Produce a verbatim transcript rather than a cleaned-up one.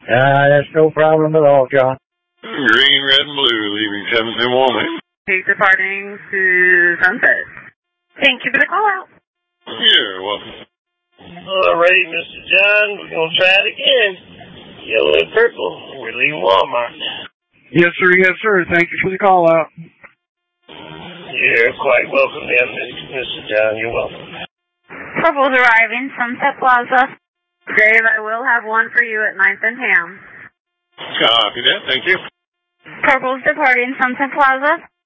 Uh, that's no problem at all, John. Green, red, and blue, leaving seventeen one. Peak departing to Sunset. Thank you for the call out. You're welcome. All right, Mister John, we're going to try it again. Yellow and purple. We're leaving Walmart. Yes, sir. Yes, sir. Thank you for the call out. You're quite welcome, then, Mister John. You're welcome. Purple's arriving, Sunset Plaza. Dave, I will have one for you at ninth and Ham. Copy that. Thank you. Purple's departing, Sunset Plaza.